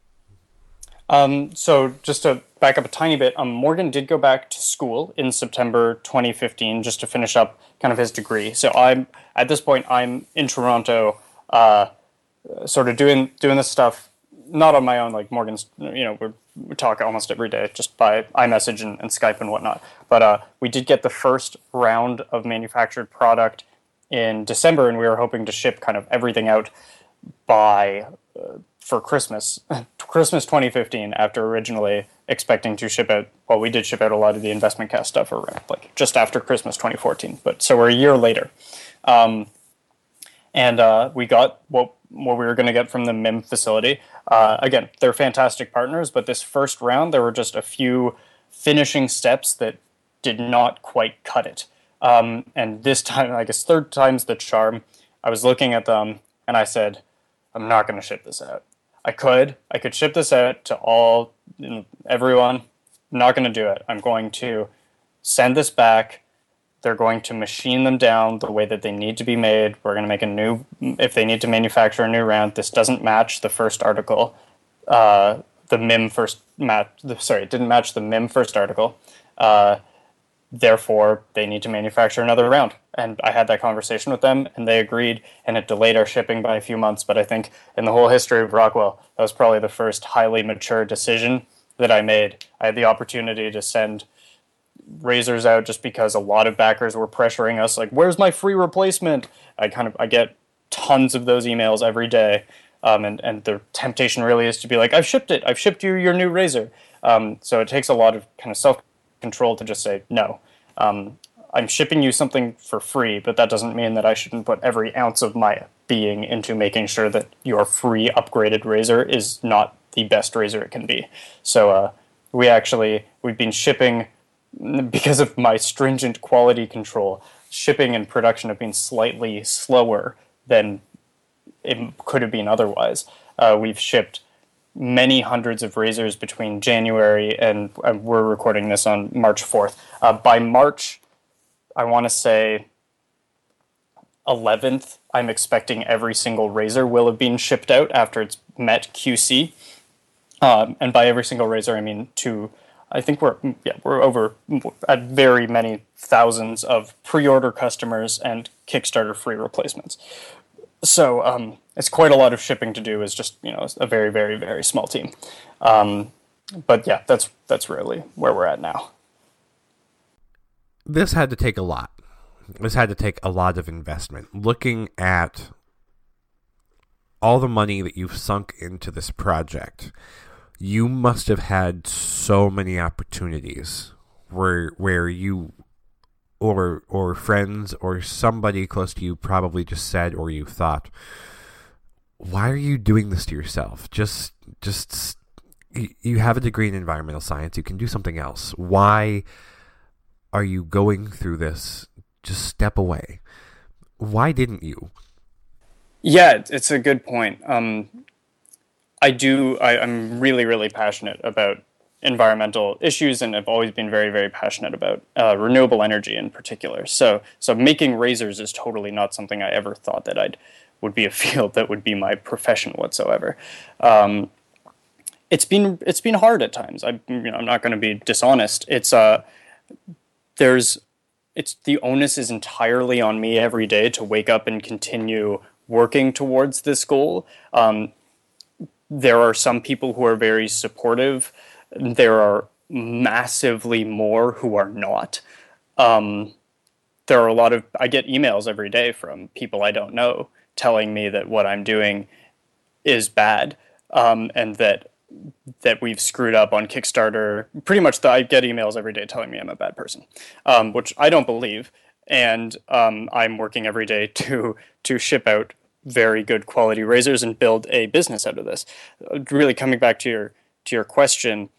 So just to back up a tiny bit, Morgan did go back to school in September 2015 just to finish up kind of his degree. So at this point I'm in Toronto, sort of doing this stuff, not on my own, like Morgan's, we talk almost every day just by iMessage and Skype and whatnot. But we did get the first round of manufactured product in December, and we were hoping to ship kind of everything out by for Christmas 2015, after originally expecting to ship out, well, we did ship out a lot of the investment cast stuff around, like just after Christmas 2014, but so we're a year later. And we got what we were going to get from the MIM facility. Again, they're fantastic partners, but this first round, there were just a few finishing steps that did not quite cut it. And this time, I guess third time's the charm, I was looking at them and I said, I'm not going to ship this out. I could ship this out to everyone. I'm not going to do it. I'm going to send this back. They're going to machine them down the way that they need to be made. We're going to make if they need to manufacture a new round. This doesn't match the first article. It didn't match the MIM first article. Therefore, they need to manufacture another round. And I had that conversation with them, and they agreed, and it delayed our shipping by a few months. But I think in the whole history of Rockwell, that was probably the first highly mature decision that I made. I had the opportunity to send razors out just because a lot of backers were pressuring us, like, where's my free replacement? I get tons of those emails every day. And the temptation really is to be like, I've shipped you your new razor. So it takes a lot of kind of self-control to just say, no, I'm shipping you something for free, but that doesn't mean that I shouldn't put every ounce of my being into making sure that your free upgraded razor is not the best razor it can be. So we've been shipping, because of my stringent quality control, shipping and production have been slightly slower than it could have been otherwise. We've shipped many hundreds of razors between January and we're recording this on March 4th. By March, I want to say 11th, I'm expecting every single razor will have been shipped out after it's met QC. And by every single razor, I mean I think we're over at very many thousands of pre-order customers and Kickstarter free replacements. So it's quite a lot of shipping to do as just a very, very, very small team. But yeah, that's really where we're at now. This had to take a lot. This had to take a lot of investment. Looking at all the money that you've sunk into this project, you must have had so many opportunities where you or friends or somebody close to you probably just said, or you thought, why are you doing this to yourself? Just you have a degree in environmental science. You can do something else. Why are you going through this? Just step away. Why didn't you? Yeah, it's a good point. I'm really, really passionate about environmental issues, and I've always been very, very passionate about renewable energy in particular. So making razors is totally not something I ever thought that would be a field that would be my profession whatsoever. It's been hard at times. I'm not going to be dishonest. The onus is entirely on me every day to wake up and continue working towards this goal. There are some people who are very supportive. There are massively more who are not. There are I get emails every day from people I don't know telling me that what I'm doing is bad, and that we've screwed up on Kickstarter. Pretty much, I get emails every day telling me I'm a bad person, which I don't believe. And I'm working every day to ship out very good quality razors and build a business out of this. Really, coming back to your question,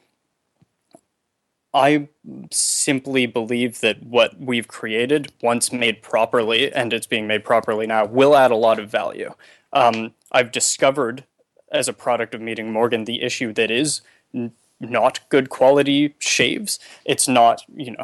I simply believe that what we've created, once made properly, and it's being made properly now, will add a lot of value. I've discovered, as a product of meeting Morgan, the issue that is not good quality shaves. It's not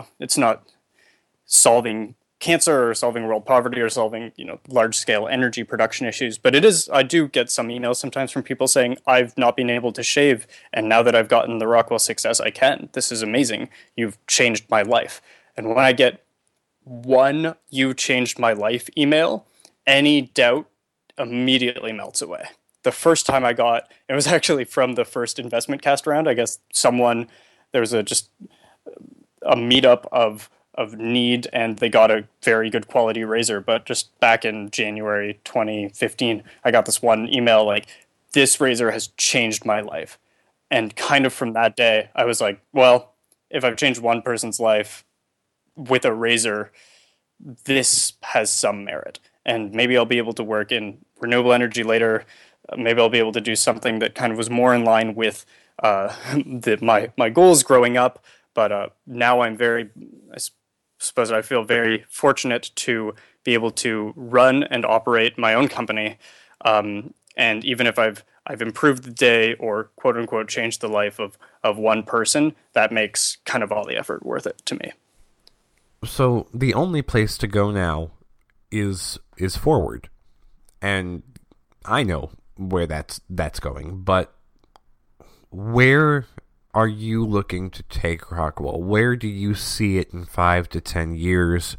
solving cancer or solving world poverty or solving large scale energy production issues, but it is. I do get some emails sometimes from people saying, I've not been able to shave, and now that I've gotten the Rockwell success, I can. This is amazing. You've changed my life. And when I get one "you changed my life" email, any doubt immediately melts away. The first time I got it was actually from the first investment cast round. I guess there was just a meetup of need, and they got a very good quality razor. But just back in January 2015, I got this one email like, this razor has changed my life. And kind of from that day, I was like, well, if I've changed one person's life with a razor, this has some merit. And maybe I'll be able to work in renewable energy later. Maybe I'll be able to do something that kind of was more in line with my goals growing up. But now I suppose I feel very fortunate to be able to run and operate my own company. And even if I've improved the day or quote unquote changed the life of one person, that makes kind of all the effort worth it to me. So the only place to go now is forward. And I know where that's going, but where are you looking to take Rockwell? Where do you see it in 5 to 10 years?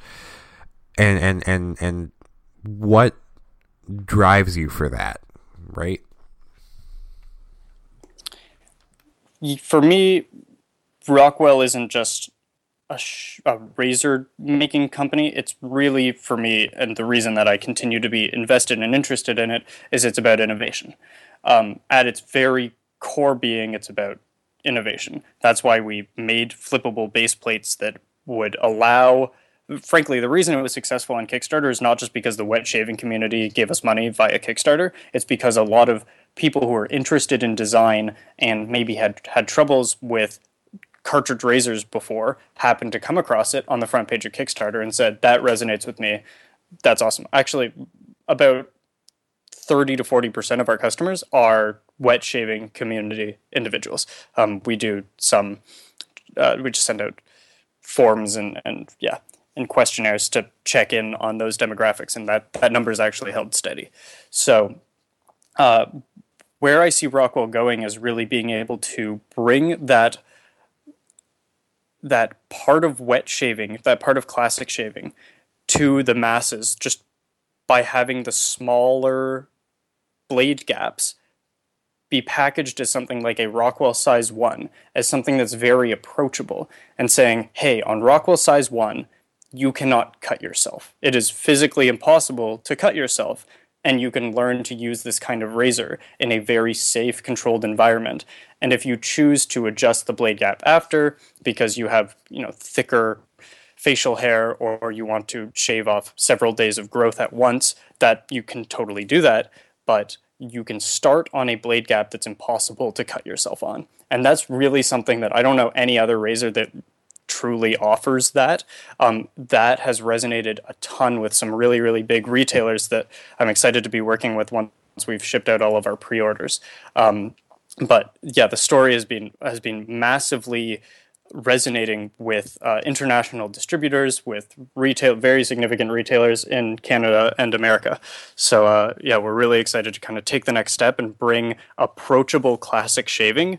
And what drives you for that, right? For me, Rockwell isn't just a razor making company. It's really, for me, and the reason that I continue to be invested and interested in it, is it's about innovation. At its very core being, it's about innovation. That's why we made flippable base plates that would allow, frankly, the reason it was successful on Kickstarter is not just because the wet shaving community gave us money via Kickstarter. It's because a lot of people who were interested in design and maybe had troubles with cartridge razors before happened to come across it on the front page of Kickstarter and said, that resonates with me. That's awesome. Actually, about 30 to 40% of our customers are wet shaving community individuals. We do some, we just send out forms and questionnaires to check in on those demographics, and that number is actually held steady. So where I see Rockwell going is really being able to bring that part of wet shaving, that part of classic shaving, to the masses just by having the smaller blade gaps be packaged as something like a Rockwell size 1, as something that's very approachable, and saying, hey, on Rockwell size 1, you cannot cut yourself. It is physically impossible to cut yourself, and you can learn to use this kind of razor in a very safe, controlled environment. And if you choose to adjust the blade gap after, because you have, thicker facial hair, or you want to shave off several days of growth at once, that you can totally do that, but you can start on a blade gap that's impossible to cut yourself on. And that's really something that I don't know any other razor that truly offers that. That has resonated a ton with some really, really big retailers that I'm excited to be working with once we've shipped out all of our pre-orders. But yeah, the story has been massively resonating with international distributors, with very significant retailers in Canada and America. So we're really excited to kind of take the next step and bring approachable classic shaving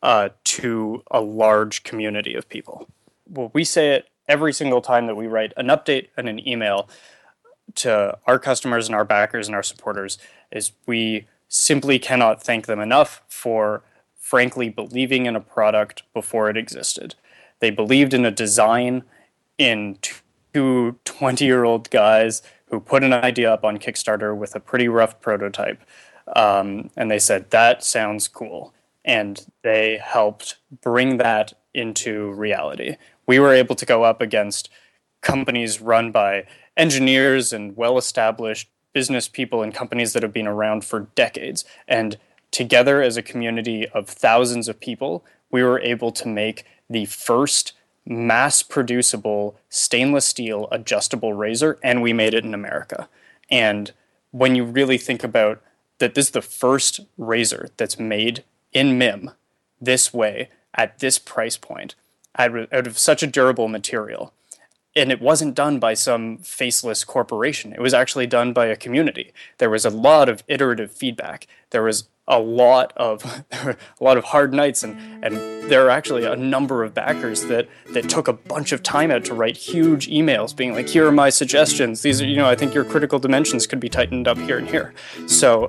to a large community of people. Well, we say it every single time that we write an update and an email to our customers and our backers and our supporters, is we simply cannot thank them enough for frankly believing in a product before it existed. They believed in a design, in two 20-year-old guys who put an idea up on Kickstarter with a pretty rough prototype, and they said, that sounds cool. And they helped bring that into reality. We were able to go up against companies run by engineers and well-established business people and companies that have been around for decades. And together as a community of thousands of people, we were able to make the first mass-producible stainless steel adjustable razor, and we made it in America. And when you really think about that, this is the first razor that's made in MIM this way, at this price point, out of such a durable material. And it wasn't done by some faceless corporation. It was actually done by a community. There was a lot of iterative feedback. There was a lot of hard nights, and there are actually a number of backers that took a bunch of time out to write huge emails being like, here are my suggestions. These are, I think your critical dimensions could be tightened up here and here. So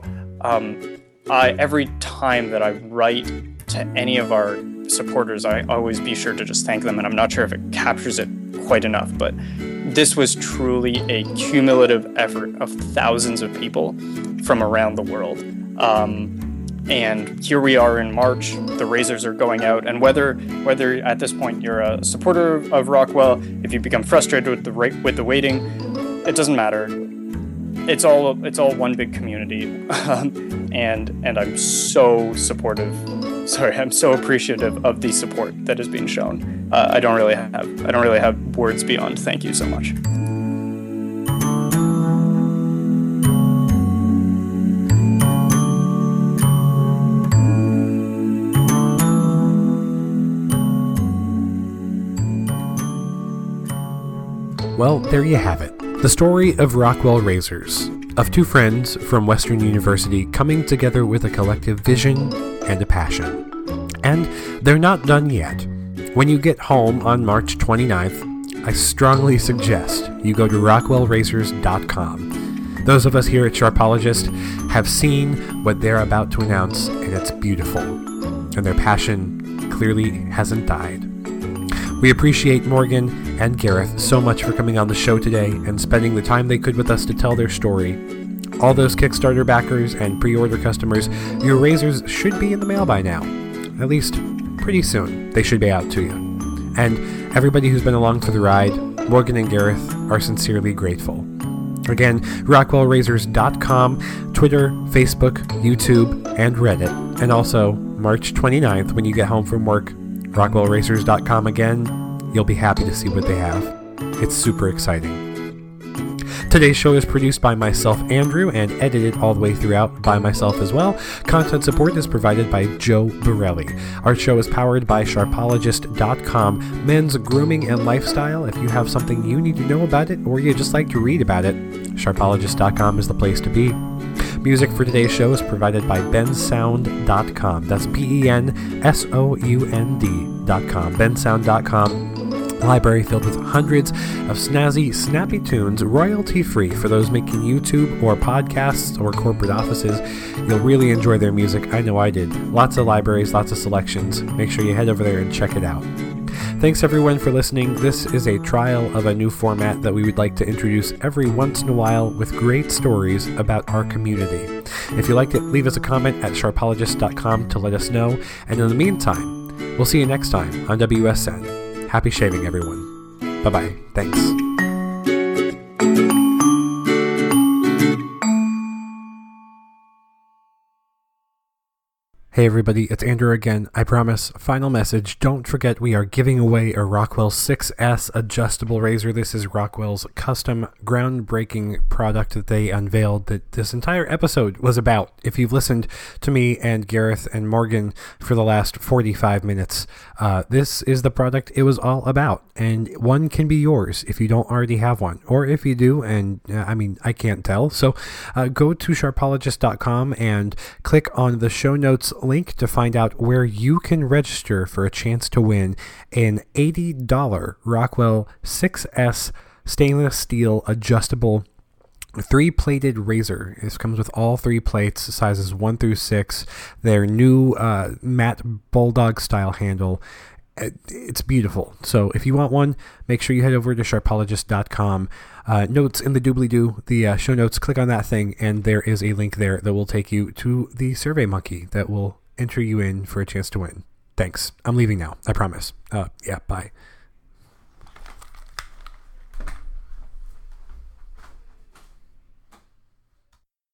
every time that I write to any of our supporters, I always be sure to just thank them, and I'm not sure if it captures it quite enough, but this was truly a cumulative effort of thousands of people from around the world. And here we are in March, the razors are going out, and whether at this point you're a supporter of Rockwell, if you become frustrated with the waiting, it doesn't matter. It's all one big community, and I'm so supportive. I'm so appreciative of the support that is being shown. I don't really have words beyond thank you so much. Well, there you have it. The story of Rockwell Razors, of two friends from Western University coming together with a collective vision and a passion. And they're not done yet. When you get home on March 29th, I strongly suggest you go to rockwellrazors.com. Those of us here at Sharpologist have seen what they're about to announce, and it's beautiful. And their passion clearly hasn't died. We appreciate Morgan and Gareth so much for coming on the show today and spending the time they could with us to tell their story. All those Kickstarter backers and pre-order customers, your razors should be in the mail by now. At least pretty soon. They should be out to you. And everybody who's been along for the ride, Morgan and Gareth, are sincerely grateful. Again, rockwellrazors.com, Twitter, Facebook, YouTube, and Reddit. And also, March 29th, when you get home from work, rockwellrazors.com again. You'll be happy to see what they have. It's super exciting. Today's show is produced by myself, Andrew, and edited all the way throughout by myself as well. Content support is provided by Joe Borelli. Our show is powered by Sharpologist.com, men's grooming and lifestyle. If you have something you need to know about it, or you just like to read about it, Sharpologist.com is the place to be. Music for today's show is provided by bensound.com. That's BENSOUND.com. bensound.com. Library filled with hundreds of snazzy, snappy tunes, royalty-free for those making YouTube or podcasts or corporate offices. You'll really enjoy their music. I know I did. Lots of libraries, lots of selections. Make sure you head over there and check it out. Thanks everyone for listening. This is a trial of a new format that we would like to introduce every once in a while with great stories about our community. If you liked it, leave us a comment at sharpologist.com to let us know. And in the meantime, we'll see you next time on WSN. Happy shaving, everyone. Bye-bye. Thanks. Hey everybody, it's Andrew again. I promise, final message, don't forget we are giving away a Rockwell 6S adjustable razor. This is Rockwell's custom, groundbreaking product that they unveiled that this entire episode was about. If you've listened to me and Gareth and Morgan for the last 45 minutes, this is the product it was all about. And one can be yours if you don't already have one. Or if you do, and I can't tell. So go to sharpologist.com and click on the show notes link to find out where you can register for a chance to win an $80 Rockwell 6S stainless steel adjustable 3-plated razor. This comes with all 3 plates, sizes 1 through 6. Their new matte bulldog style handle. It's beautiful. So if you want one, make sure you head over to sharpologist.com. Notes in the doobly-doo, the show notes, click on that thing, and there is a link there that will take you to the SurveyMonkey that will enter you in for a chance to win. Thanks. I'm leaving now. I promise. Yeah, bye.